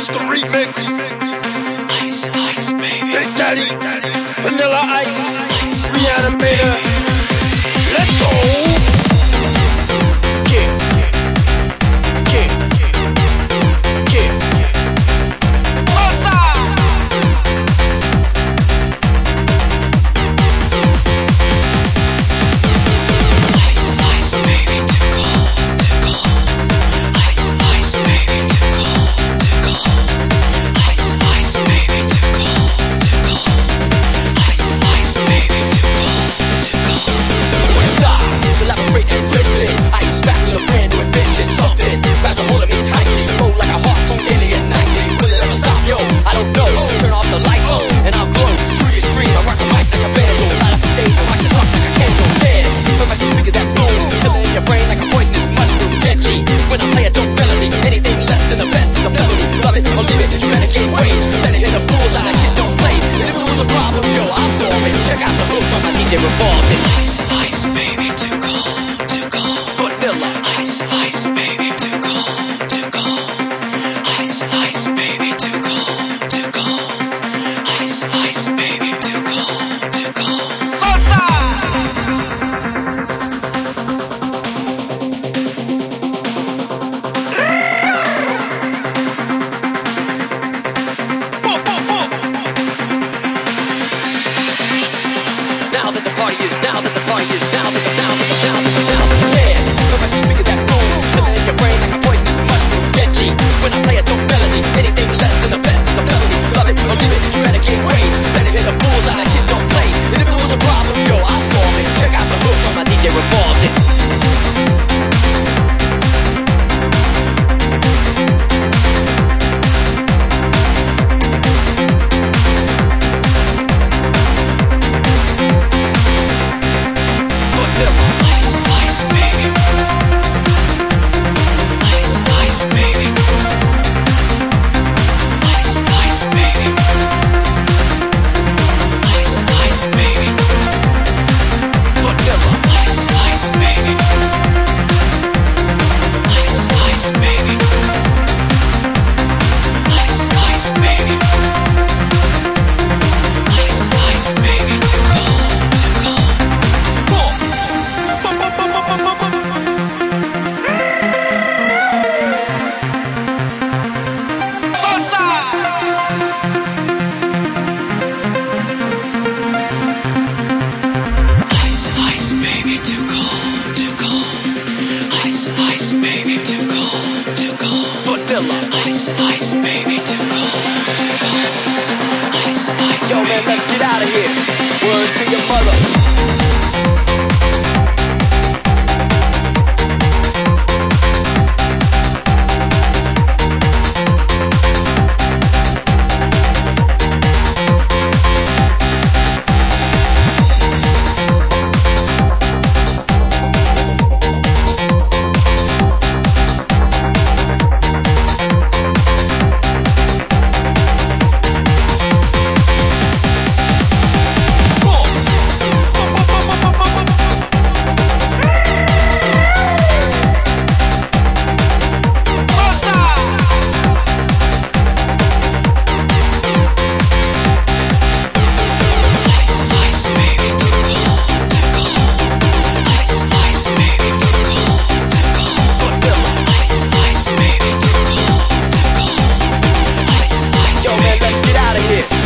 It's the remix. Ice, ice, baby. Big Daddy, Vanilla Ice, Ice, Reanimator. Let's go. Yeah, yeah, yeah. Salsa. Ice, ice, baby, too cold, too cold. Ice, ice, baby, too cold, too cold. Ice, ice, baby, too cold, too cold. Ice, ice, baby, too cold, too cold. Stop, elaborate and listen. Ice is back with a brand new invention. Something grabs a hold of me tightly, roll like a harpoon daily at night. Will it ever stop? Yo, I don't know. Turn off the lights and I'll glow. Tree to stream, I rock a mic like a vandal. Light up the stage and watch the talk like a candle. Yeah, from my speaker that booms, killing in your brain like a poisonous mushroom. Deadly, when I play a dope melody, anything less than the best is a melody. Love it or leave it, you better gain weight. Better hit the bullseye, kid don't play. And if it was a problem, yo, I'll solve it. Check out the hook on my DJ revolving. Ice, ice, baby, too cold, too cold. Vanilla. Ice, ice, baby, too cold, too cold. Ice, ice, baby, too cold, too cold. Ice, ice, baby, too cold, too cold. Salsa. Now that the party is, now that the party is, now that the yeah. From my speaker that booms, killing in your brain like a poisonous mushroom. Deadly, when I play a dope melody, anything less than the best is a melody. Love it or leave it, you better gain weight. Better hit the bullseye, kid don't play. And if it was a problem, yo, I'll solve it. Check out the hook on my DJ revolves it. Ice, ice, baby. Ice, ice, baby. Ice, ice, baby. Ice, ice, baby. Vanilla. Ice, ice, baby. Ice, ice, baby. Ice, ice, baby. Ice, ice, baby. Too cold, too cold. Salsa. Ice, ice, baby, too cold, too cold. Ice, ice, baby, too cold, too cold. Vanilla. Ice, ice, baby, too cold, too cold. Ice, ice, Yo, man, baby. let's get out of here. Word to your mother. Ice, ice, baby, too cold, too cold. Ice, ice, baby, too cold, too cold. Vanilla. Ice, ice, baby, too cold, too cold. Ice, ice, Yo, man, baby. let's get out of here.